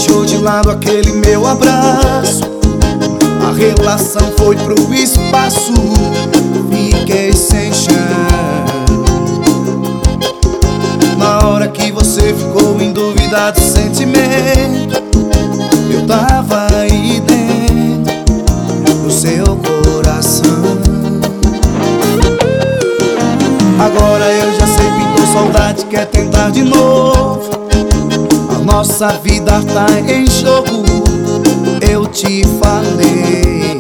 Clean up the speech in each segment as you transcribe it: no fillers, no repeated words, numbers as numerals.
deixou de lado aquele meu abraço. A relação foi pro espaço, fiquei sem chão. Na hora que você ficou em dúvida do sentimento, eu tava aí dentro do seu coração. Agora eu já sei, pintou saudade, quer tentar de novo. A nossa vida tá em jogo, eu te falei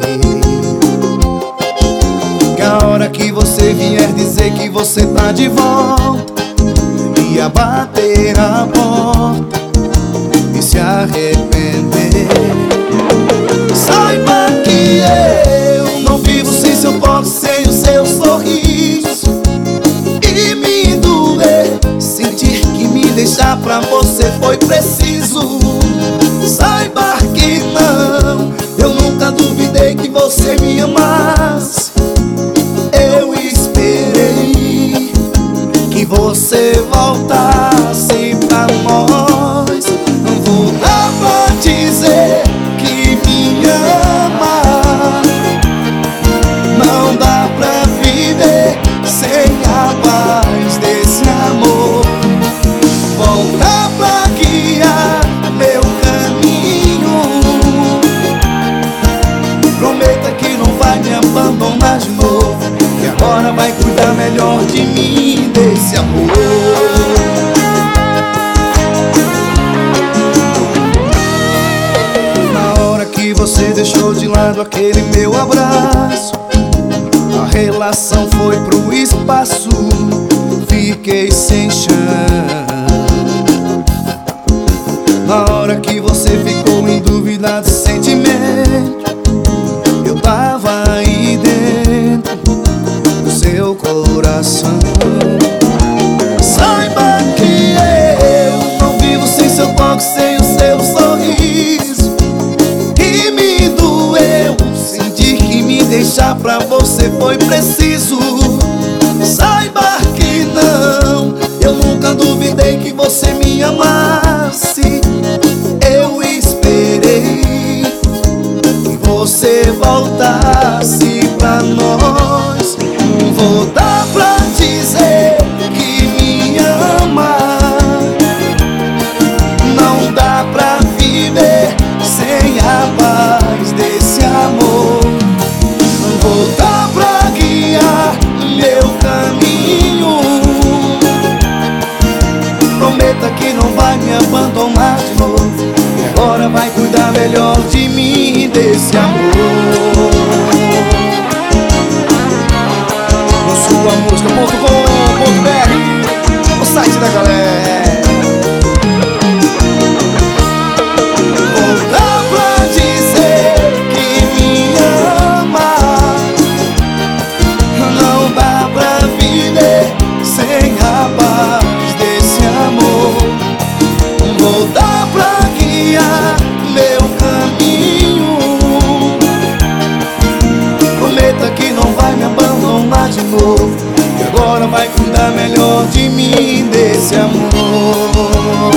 que a hora que você vier dizer que você tá de volta, ia bater a porta e se arrepender. Saiba que eu não vivo sem seu toque, sem o seu sorriso. E me doer, sentir que me deixar pra você foi preciso. Saiba que não, eu nunca duvidei que você me amasse. Eu esperei que você voltasse pra nós. Vou dar pra dizer que me ama. Não dá pra viver sem a paz desse amor. Voltar pra guiar meu caminho. Prometa que não vai me abandonar de novo, que agora vai cuidar melhor de mim, desse amor. Na hora que você deixou de lado aquele meu abraço, a relação foi pro espaço, fiquei sem chão. Na hora que você ficou em dúvida do sentimento, eu tava aí dentro do seu coração. Saiba que eu não vivo sem seu toque, sem o seu sorriso. E me doeu sentir que me deixar pra você foi preciso. Saiba que não, eu nunca duvidei que você me amasse. Eu esperei que você voltasse pra nós. Vou dar pra dizer que me ama. Não dá pra viver sem a paz desse amor. Vou dar pra guiar meu caminho. Prometa que não vai me abandonar de novo, e agora vai cuidar melhor de mim, desse amor. No suamusica.com.br, o site da galera. Vou dar pra dizer que me ama. Não dá pra viver sem a paz desse amor. Vou dar pra guiar meu caminho. Prometa que não vai me abandonar de novo, e agora vai cuidar melhor de mim, desse amor.